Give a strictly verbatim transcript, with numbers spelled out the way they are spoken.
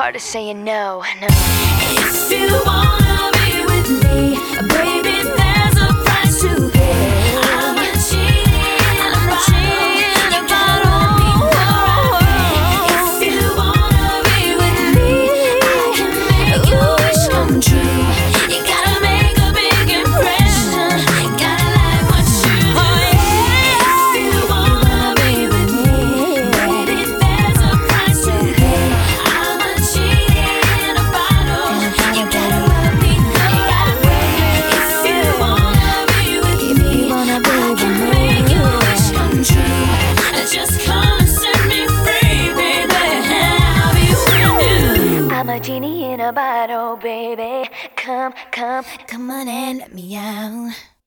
hard to say no, no. If you wanna be with me, baby, there's a price to pay. I'm a cheating, I'm a cheating about all. If you wanna be with me, I can make your wish come true. You gotta make a big impression, gotta like what you do. If you wanna be with me, baby, there's a price to pay. I'm a cheating in a bottle, you gotta let me know. If you wanna be with me, I can make your wish come true. Just come and set me free, baby, and I'll be with you. I'm a genie in a bottle, baby. Come, come, Come on and let me out.